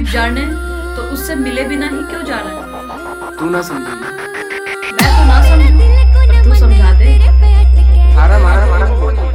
जाने तो उससे मिले बिना ही क्यों जाना है? तू ना समझी, मैं तो ना समझू पर तू समझा दे। थारा मारा मारा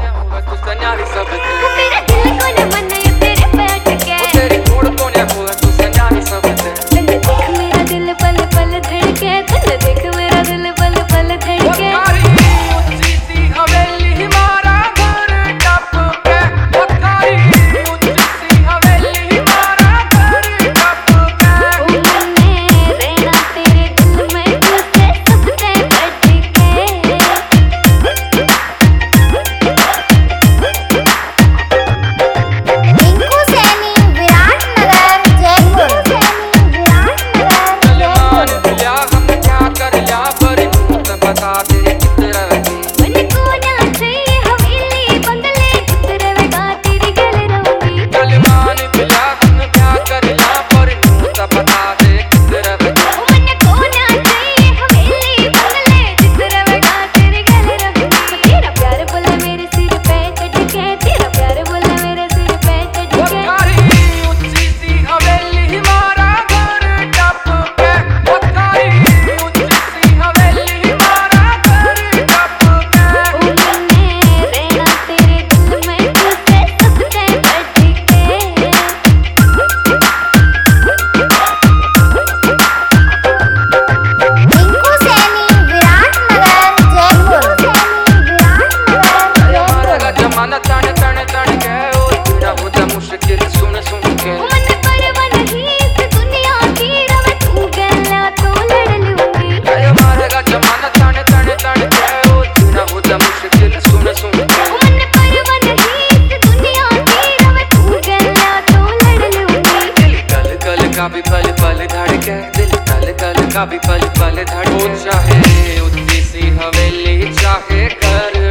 भी पल पल धड़के, दिल कल कल का भी पल पल धड़के। चाहे उतनी सी हवेली चाहे घर